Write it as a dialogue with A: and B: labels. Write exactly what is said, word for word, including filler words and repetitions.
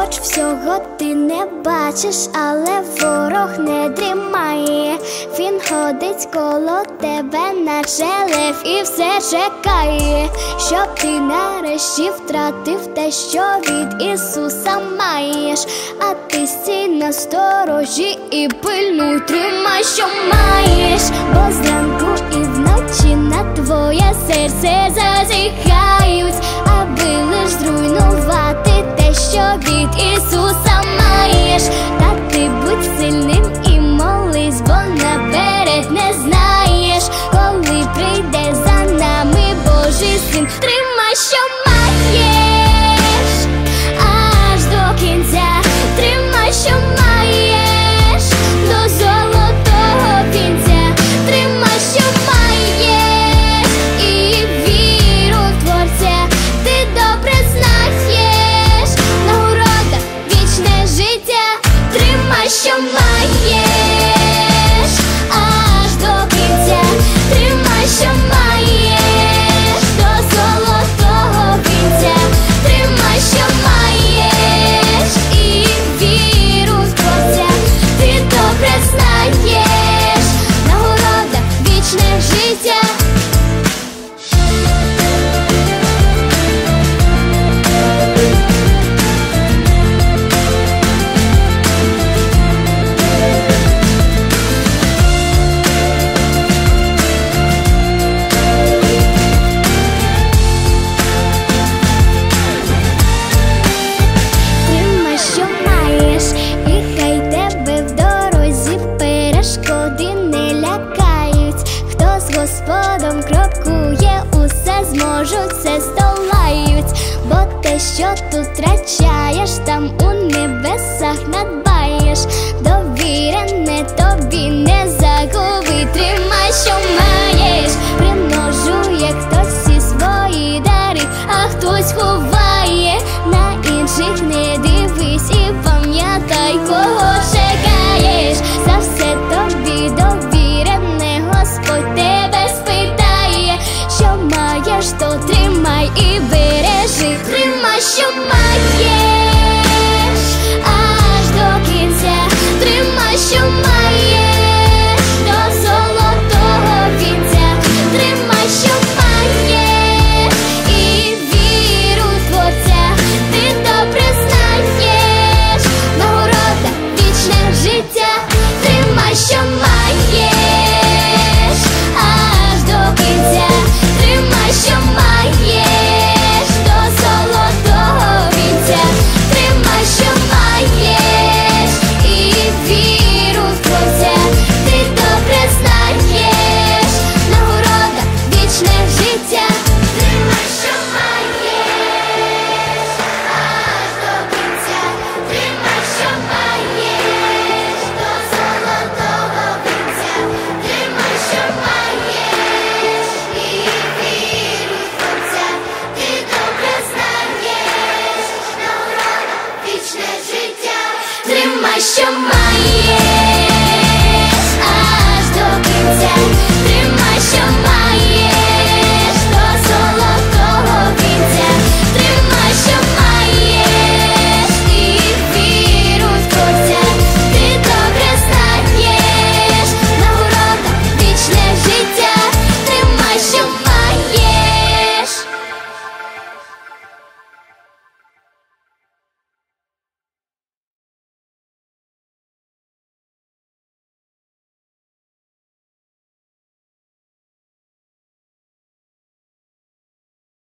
A: Хоч всього ти не бачиш, але ворог не дрімає. Він ходить коло тебе, наче лев, і все чекає, щоб ти нарешті втратив те, що від Ісуса маєш. А ти стій на сторожі і пильнуй, тримай, що маєш, бо зранку і вночі на твоє серце зазіхають, аби лиш зруйнувати те, що від Ісуса маєш. Та ти будь сильним і молись, бо наперед не знаєш, коли прийде за нами Божий Син. Тримай, що маєш, аж до кінця. Тримай, що маєш, до золотого вінця. Тримай, що маєш, і віру в Творця. Ти добре знаєш, нагорода вічне життя. Тримай, що маєш, аж до кінця. Тримай, що маєш, до золотого вінця. Тримай, що маєш, і віру в Творця. Ти добре знаєш, нагорода вічне життя. Тримай, що маєш, і хай тебе в дорозі перешкоди не лякають. Хто з Господом крокує, усе зможуть, все здолають. Бо те, що тут втрачаєш, там у небесах надбаєш. Довірене тобі не загуби. Тримай, що маєш, примножує хтось всі свої дари, а хтось ховає. На інших не дивись і пам'ятай, кого чекаєш. За все тобі довірене, Господь тебе спитає. Що маєш, то тримай і бережи. Тримай, що маєш.